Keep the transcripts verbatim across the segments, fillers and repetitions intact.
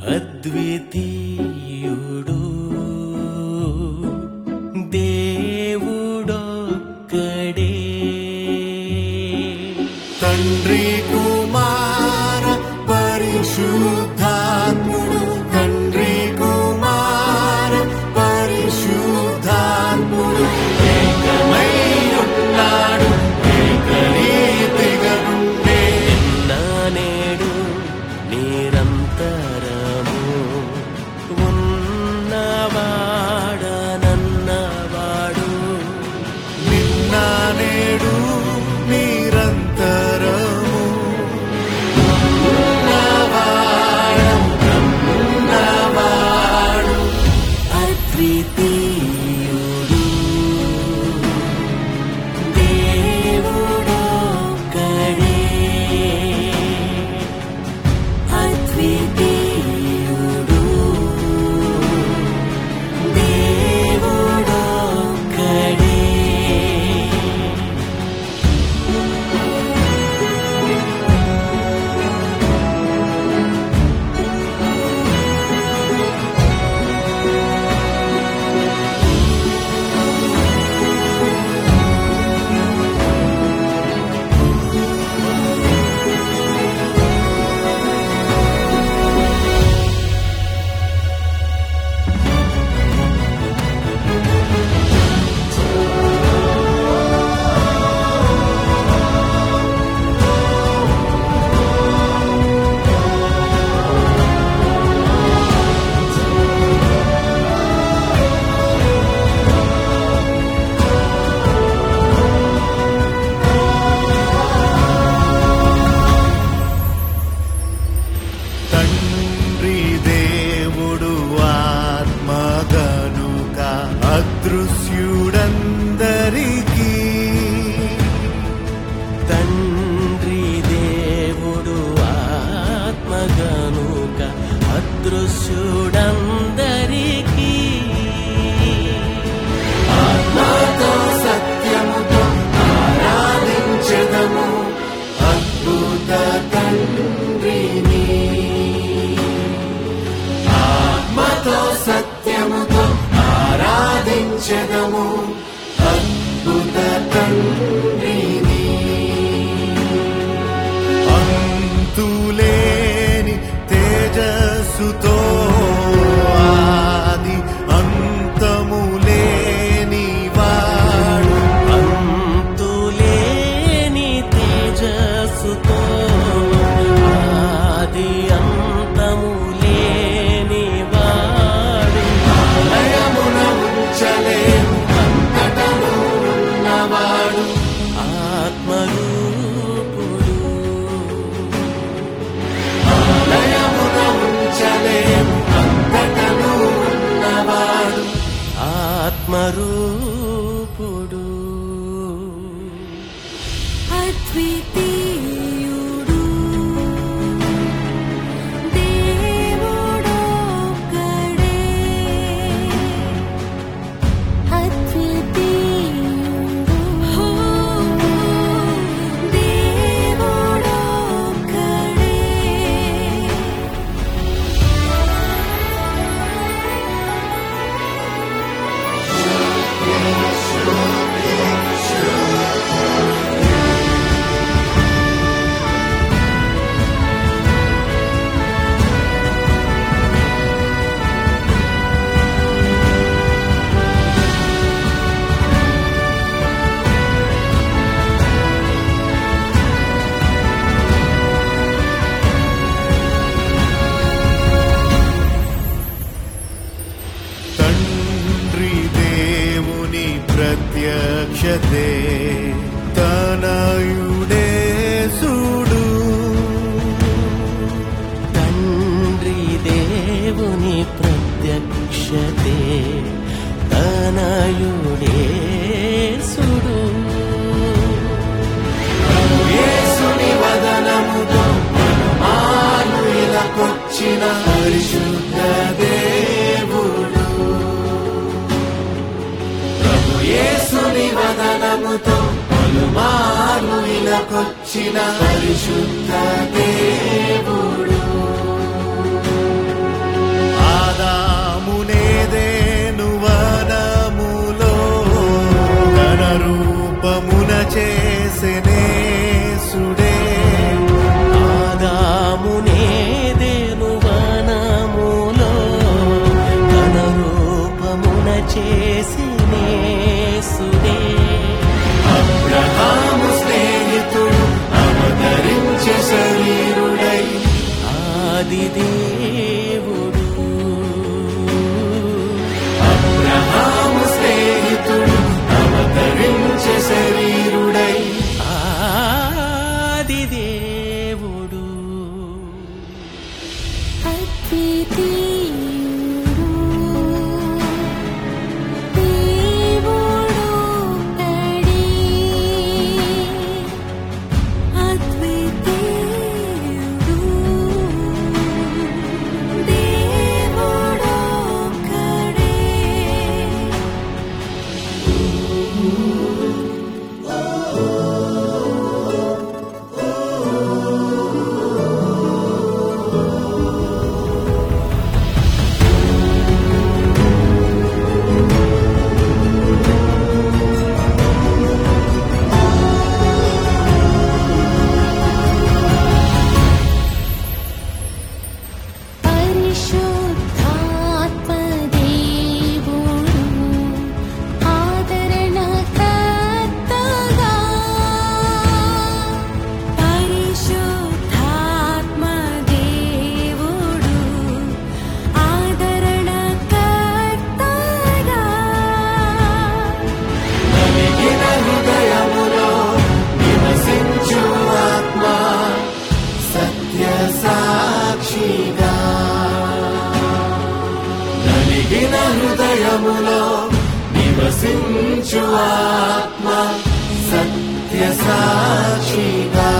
అద్వితీయుడు దేవుడొక్కడే తండ్రి కుమార పరిశుద్ధాత్ముడు తండ్రి కుమార పరిశుద్ధాత్ముడు ఏకమై ఉన్నాడు ఏకరీతిగా ఉండే నానేడు నిరంతరము ఉన్నవాడనన్నవాడు నిన్న నేడు నిరంతరము ఉన్నవాడు అద్వితీయుడు దేవుడొక్కడే అద్వితీయుడు దేవుడొక్కడే తండ్రి దేవుడు ఆత్మ గనుక అదృశ్యుడందరికీ తండ్రి దేవుడు ఆత్మగనుక అదృశ్యుడందరికీ ఆత్మతో సత్యముతో ఆరాధించెదము అద్భుత తండ్రిని ఆత్మతో సత్యముతో ఆరాధించెదము అద్భుత తండ్రిని అంతులేని తేజస్సుతో ఆది అంతములేని వాడు అంతులేని తేజస్సుతో ఆది అంతములేని వాడు లయమున ఉంచలేము అంతటను ఉన్నవాడు ఆత్మరూపుడు లయమున ఉంచలేము అంతటను ఉన్నవాడు ఆత్మరూపుడు అద్వితీయుడు దేవుడొక్కడే అద్వితీయుడు దేవుడొక్కడే తండ్రి దేవుని ప్రత్యక్షతే తనయుడే సుడు తండ్రి దేవుని ప్రత్యక్షతే తనయుడేసుడు యేసుని వదనముతో మనమాను ఇలకొచ్చిన పరిశుద్ధ దేవుడు ప్రభు యేసుని వదనముతో పలుమార్లు ఇలకొచ్చిన పరిశుద్ధ దేవుడు హృదయములో నివసించు ఆత్మ సత్య సాక్షిగా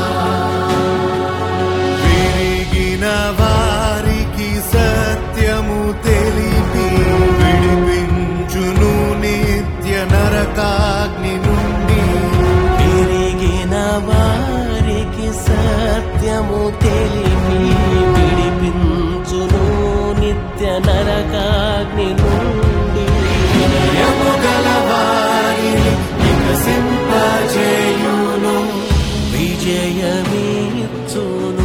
విరిగిన వారికి సత్యము తెలిపి విడిపించును నిత్య నరకాగ్ని నుండి విరిగిన వారికి సత్యము తెలిపి విడిపించును నిత్య నరకాగ్ని నుండి వినయము గల వారిని వికసింపజేయును విజయమిచ్చును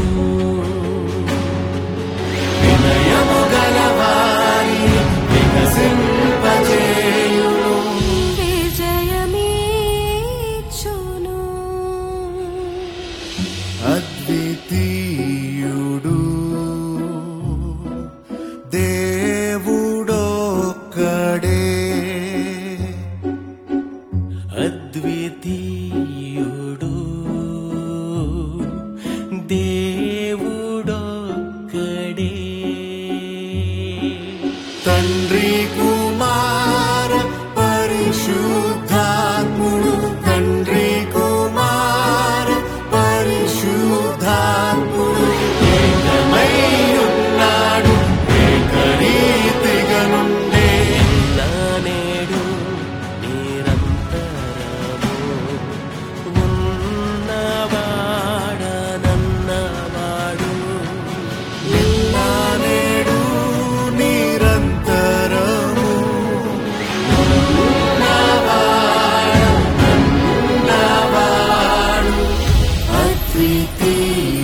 వినయము గల వారిని వికసింపజేయును విజయమిచ్చును అద్వితీయుడు దేవుడొక్కడే అద్వితీయుడు దేవుడొక్కడే తండ్రి కుమార పరిశుద్ధాత్ముడు తండ్రి కుమార పరిశుద్ధాత్ముడు ఏకమై ఉన్నాడు ఏకరీతిగా నుండే నా నేడు నిరంతరము ఉన్నవాడనన్నవాడు నా నేడు నిరంతరము ఉన్నవాడు అద్వితీయుడు